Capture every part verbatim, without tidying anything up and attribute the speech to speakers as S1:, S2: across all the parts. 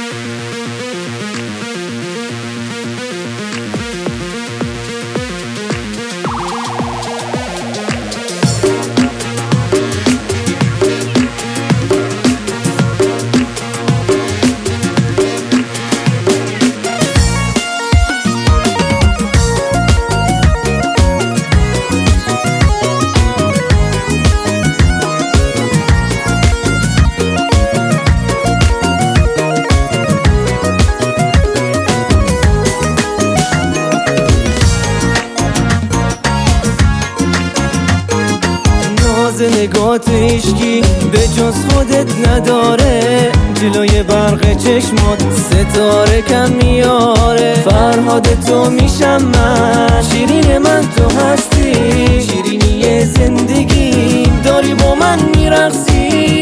S1: نگات عشقی به جز خودت نداره، جلوی برق چشمات ستاره کم میاره. فرهاد تو میشم من، شیرین من تو هستی، شیرینی زندگیم داری با من میرقصی.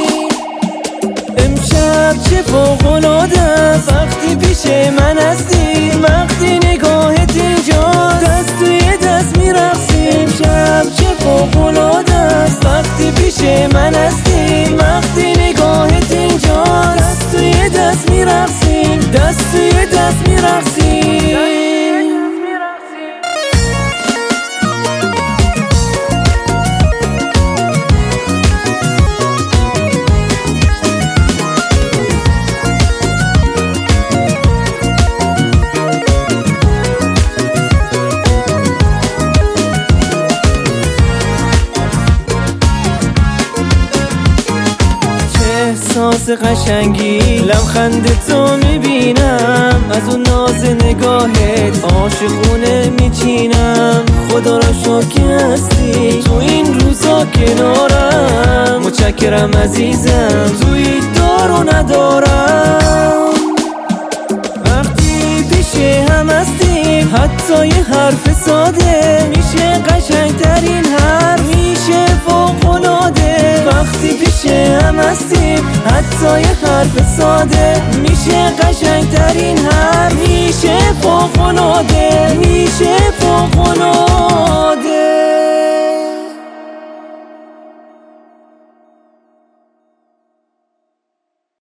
S1: امشب چه فوق‌العاده است وقتی پیش من هستی، وقتی نگاهت اینجاست دست توی دست میرقصی. امشب چه فوق‌العاده است وقتی پیش من هستی، وقتی نگاهت اینجاست دست توی دست میرقصی، دست توی دست میرقصی. احساس قشنگی لبخند تو میبینم، از اون ناز نگاهت عاشقونه میچینم. خدا را شکر هستی تو این روزا کنارم، متشکرم عزیزم توی دار و ندارم. وقتی پیش هم هستیم حتی یه حرف ساده میشه قشنگترین حرف، میشه فوق‌العاده. وقتی پیش هم هستیم حتی یه حرف ساده میشه قشنگترین حرف، میشه فوق‌العاده، میشه فوق‌العاده.